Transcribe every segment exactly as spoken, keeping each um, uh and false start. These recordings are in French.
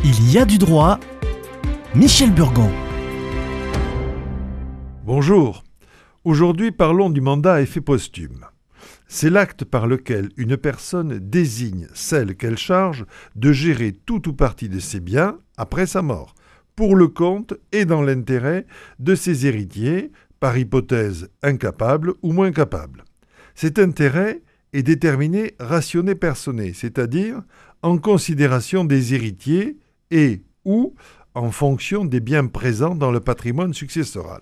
Il y a du droit. Michel Burgon. Bonjour. Aujourd'hui, parlons du mandat à effet posthume. C'est l'acte par lequel une personne désigne celle qu'elle charge de gérer tout ou partie de ses biens après sa mort, pour le compte et dans l'intérêt de ses héritiers, par hypothèse incapables ou moins capables. Cet intérêt est déterminé rationné personné, c'est-à-dire en considération des héritiers et ou en fonction des biens présents dans le patrimoine successoral.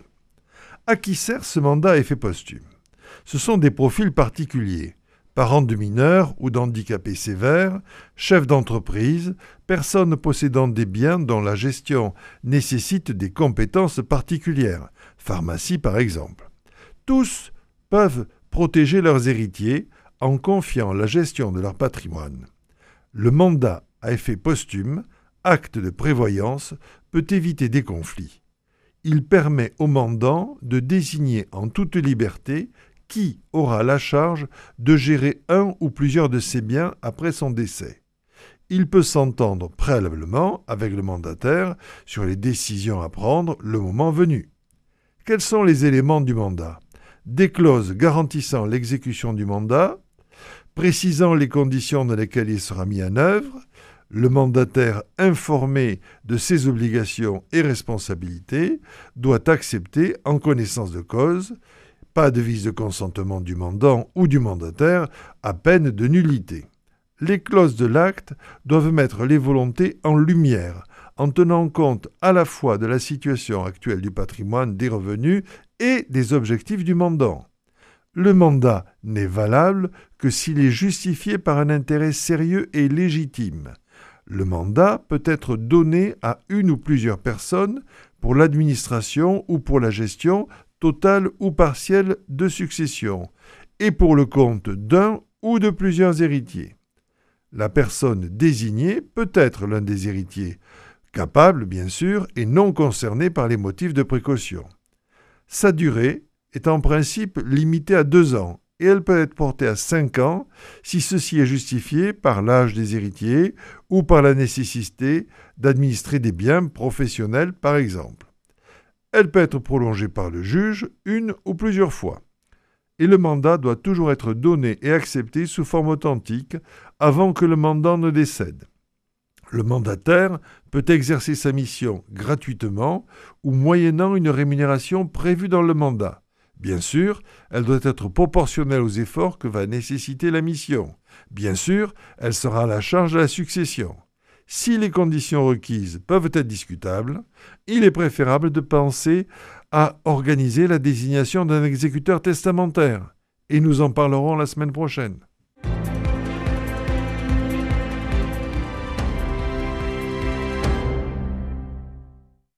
À qui sert ce mandat à effet posthume ? Ce sont des profils particuliers, parents de mineurs ou d'handicapés sévères, chefs d'entreprise, personnes possédant des biens dont la gestion nécessite des compétences particulières, pharmacie par exemple. Tous peuvent protéger leurs héritiers en confiant la gestion de leur patrimoine. Le mandat à effet posthume, acte de prévoyance, peut éviter des conflits. Il permet au mandant de désigner en toute liberté qui aura la charge de gérer un ou plusieurs de ses biens après son décès. Il peut s'entendre préalablement avec le mandataire sur les décisions à prendre le moment venu. Quels sont les éléments du mandat ? Des clauses garantissant l'exécution du mandat, précisant les conditions dans lesquelles il sera mis en œuvre, le mandataire informé de ses obligations et responsabilités doit accepter en connaissance de cause, pas de vice de consentement du mandant ou du mandataire, à peine de nullité. Les clauses de l'acte doivent mettre les volontés en lumière, en tenant compte à la fois de la situation actuelle du patrimoine, des revenus et des objectifs du mandant. Le mandat n'est valable que s'il est justifié par un intérêt sérieux et légitime. Le mandat peut être donné à une ou plusieurs personnes pour l'administration ou pour la gestion totale ou partielle de succession, et pour le compte d'un ou de plusieurs héritiers. La personne désignée peut être l'un des héritiers, capable bien sûr et non concerné par les motifs de précaution. Sa durée est en principe limitée à deux ans, et elle peut être portée à cinq ans si ceci est justifié par l'âge des héritiers ou par la nécessité d'administrer des biens professionnels par exemple. Elle peut être prolongée par le juge une ou plusieurs fois. Et le mandat doit toujours être donné et accepté sous forme authentique avant que le mandant ne décède. Le mandataire peut exercer sa mission gratuitement ou moyennant une rémunération prévue dans le mandat. Bien sûr, elle doit être proportionnelle aux efforts que va nécessiter la mission. Bien sûr, elle sera à la charge de la succession. Si les conditions requises peuvent être discutables, il est préférable de penser à organiser la désignation d'un exécuteur testamentaire. Et nous en parlerons la semaine prochaine.